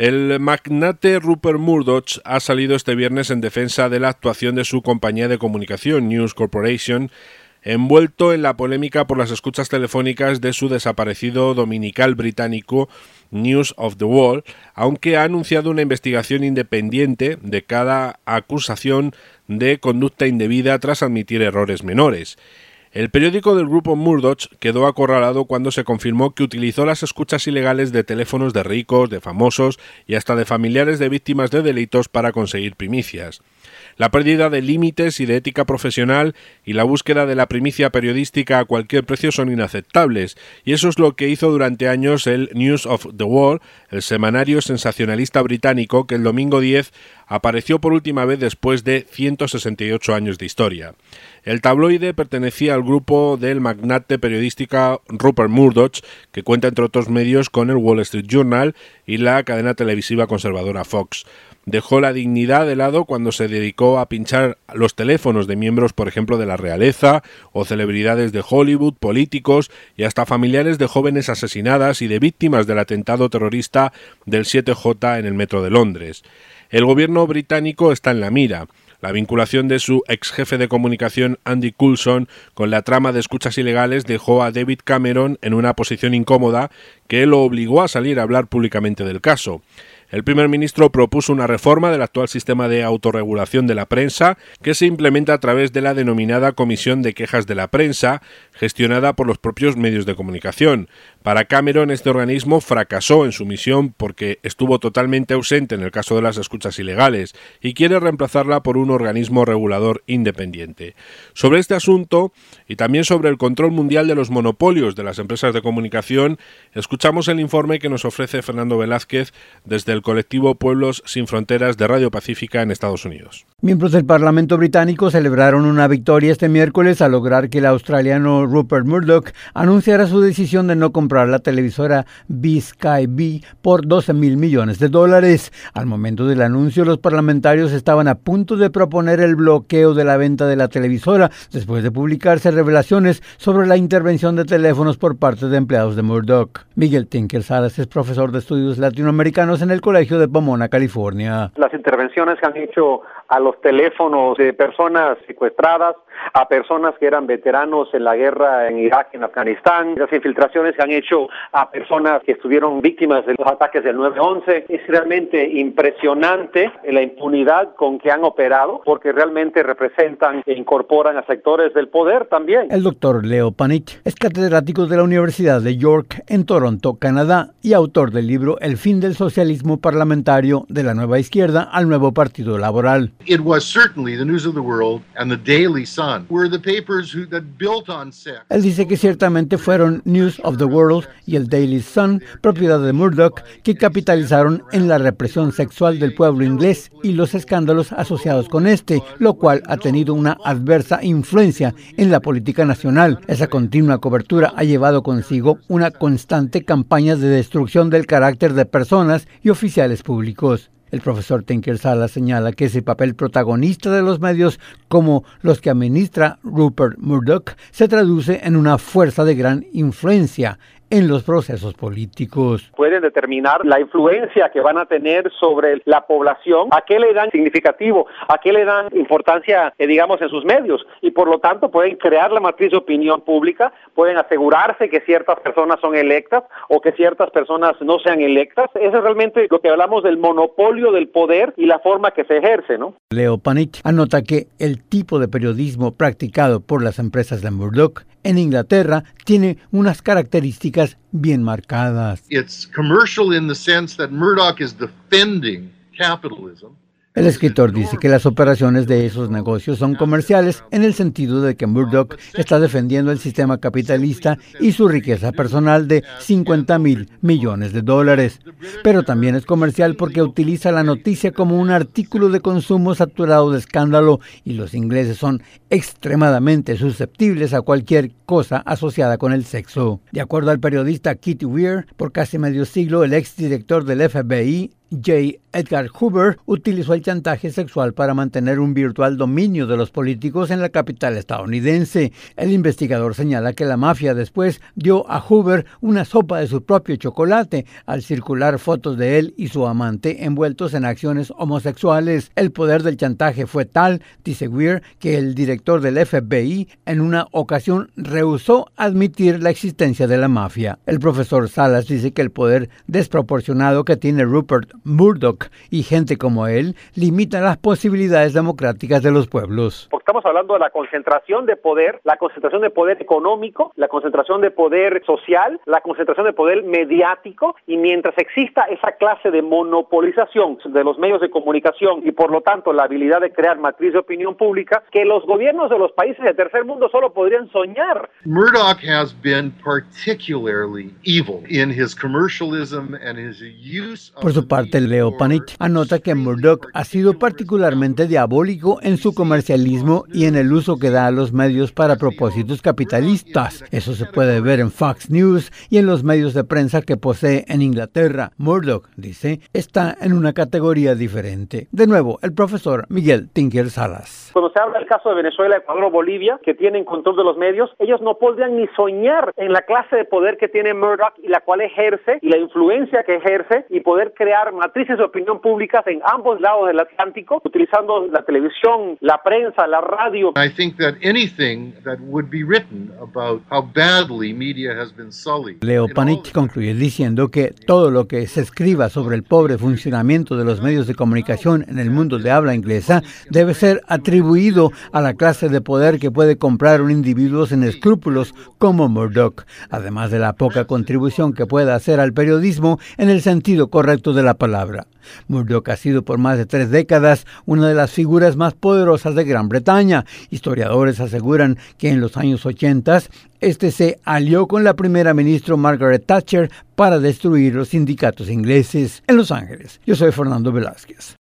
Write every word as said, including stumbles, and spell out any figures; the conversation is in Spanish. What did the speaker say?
El magnate Rupert Murdoch ha salido este viernes en defensa de la actuación de su compañía de comunicación, News Corporation, envuelto en la polémica por las escuchas telefónicas de su desaparecido dominical británico News of the World, aunque ha anunciado una investigación independiente de cada acusación de conducta indebida tras admitir errores menores. El periódico del grupo Murdoch quedó acorralado cuando se confirmó que utilizó las escuchas ilegales de teléfonos de ricos, de famosos y hasta de familiares de víctimas de delitos para conseguir primicias. La pérdida de límites y de ética profesional y la búsqueda de la primicia periodística a cualquier precio son inaceptables, y eso es lo que hizo durante años el News of the World, el semanario sensacionalista británico que el domingo diez apareció por última vez después de ciento sesenta y ocho años de historia. El tabloide pertenecía al grupo del magnate periodístico Rupert Murdoch, que cuenta entre otros medios con el Wall Street Journal y la cadena televisiva conservadora Fox. Dejó la dignidad de lado cuando se dedicó a pinchar los teléfonos de miembros, por ejemplo, de la realeza o celebridades de Hollywood, políticos y hasta familiares de jóvenes asesinadas y de víctimas del atentado terrorista del siete J en el metro de Londres. El gobierno británico está en la mira. La vinculación de su ex jefe de comunicación Andy Coulson con la trama de escuchas ilegales dejó a David Cameron en una posición incómoda que lo obligó a salir a hablar públicamente del caso. El primer ministro propuso una reforma del actual sistema de autorregulación de la prensa que se implementa a través de la denominada Comisión de Quejas de la Prensa, gestionada por los propios medios de comunicación. Para Cameron, este organismo fracasó en su misión porque estuvo totalmente ausente en el caso de las escuchas ilegales y quiere reemplazarla por un organismo regulador independiente. Sobre este asunto y también sobre el control mundial de los monopolios de las empresas de comunicación, escuchamos el informe que nos ofrece Fernando Velázquez desde el colectivo Pueblos Sin Fronteras de Radio Pacífica en Estados Unidos. Miembros del Parlamento británico celebraron una victoria este miércoles al lograr que el australiano Rupert Murdoch anunciara su decisión de no comprar la televisora B-Sky B por doce mil millones de dólares. Al momento del anuncio, los parlamentarios estaban a punto de proponer el bloqueo de la venta de la televisora después de publicarse revelaciones sobre la intervención de teléfonos por parte de empleados de Murdoch. Miguel Tinker Salas es profesor de estudios latinoamericanos en el Colegio de Pomona, California. Las intervenciones que han hecho a los teléfonos de personas secuestradas, a personas que eran veteranos en la guerra en Irak, en Afganistán, las infiltraciones que han hecho a personas que estuvieron víctimas de los ataques del nueve once. Es realmente impresionante la impunidad con que han operado, porque realmente representan e incorporan a sectores del poder también. El doctor Leo Panich es catedrático de la Universidad de York en Toronto, Canadá, y autor del libro El fin del socialismo parlamentario de la nueva izquierda al nuevo partido laboral. It was certainly the News of the World and the Daily Sun were the papers who, that built on sex. Él dice que ciertamente fueron News of the World y el Daily Sun, propiedad de Murdoch, que capitalizaron en la represión sexual del pueblo inglés y los escándalos asociados con este, lo cual ha tenido una adversa influencia en la política nacional. Esa continua cobertura ha llevado consigo una constante campaña de destrucción del carácter de personas y oficiales públicos. El profesor Tinker Salas señala que ese papel protagonista de los medios, como los que administra Rupert Murdoch, se traduce en una fuerza de gran influencia en los procesos políticos. Pueden determinar la influencia que van a tener sobre la población, a qué le dan significativo, a qué le dan importancia, eh, digamos, en sus medios, y por lo tanto pueden crear la matriz de opinión pública, pueden asegurarse que ciertas personas son electas o que ciertas personas no sean electas. Eso es realmente lo que hablamos del monopolio del poder y la forma que se ejerce, ¿no? Leo Panich anota que el tipo de periodismo practicado por las empresas de Murdoch en Inglaterra tiene unas características bien marcadas. It's commercial in the sense that Murdoch is defending capitalism. El escritor dice que las operaciones de esos negocios son comerciales en el sentido de que Murdoch está defendiendo el sistema capitalista y su riqueza personal de cincuenta mil millones de dólares. Pero también es comercial porque utiliza la noticia como un artículo de consumo saturado de escándalo y los ingleses son extremadamente susceptibles a cualquier cosa asociada con el sexo. De acuerdo al periodista Kitty Weir, por casi medio siglo el exdirector del F B I J. Edgar Hoover utilizó el chantaje sexual para mantener un virtual dominio de los políticos en la capital estadounidense. El investigador señala que la mafia después dio a Hoover una sopa de su propio chocolate al circular fotos de él y su amante envueltos en acciones homosexuales. El poder del chantaje fue tal, dice Weir, que el director del F B I en una ocasión rehusó admitir la existencia de la mafia. El profesor Salas dice que el poder desproporcionado que tiene Rupert Murdoch y gente como él limita las posibilidades democráticas de los pueblos. Porque estamos hablando de la concentración de poder, la concentración de poder económico, la concentración de poder social, la concentración de poder mediático, y mientras exista esa clase de monopolización de los medios de comunicación y por lo tanto la habilidad de crear matriz de opinión pública, que los gobiernos de los países del tercer mundo solo podrían soñar. Murdoch has been particularly evil in his commercialism and his use of Por su parte, Leo Panich anota que Murdoch ha sido particularmente diabólico en su comercialismo y en el uso que da a los medios para propósitos capitalistas. Eso se puede ver en Fox News y en los medios de prensa que posee en Inglaterra. Murdoch, dice, está en una categoría diferente. De nuevo, el profesor Miguel Tinker Salas. Cuando se habla del caso de Venezuela, Ecuador o Bolivia, que tienen control de los medios, ellos no podrían ni soñar en la clase de poder que tiene Murdoch y la cual ejerce, y la influencia que ejerce, y poder crear matrices de opinión públicas en ambos lados del Atlántico, utilizando la televisión, la prensa, la radio. I think that anything that would be written about how badly media has been sullied. Leo Panich concluye diciendo que todo lo que se escriba sobre el pobre funcionamiento de los medios de comunicación en el mundo de habla inglesa debe ser atribuido a la clase de poder que puede comprar un individuo sin escrúpulos como Murdoch, además de la poca contribución que pueda hacer al periodismo en el sentido correcto de la palabra. Murdoch ha sido por más de tres décadas una de las figuras más poderosas de Gran Bretaña. Historiadores aseguran que en los años ochenta este se alió con la primera ministra Margaret Thatcher para destruir los sindicatos ingleses. En Los Ángeles, yo soy Fernando Velázquez.